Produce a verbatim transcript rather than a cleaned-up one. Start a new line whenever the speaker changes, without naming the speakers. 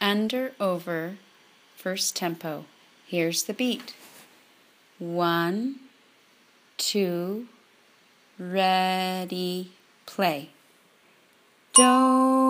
under, over, first tempo. Here's the beat. One, two, ready, play. Do,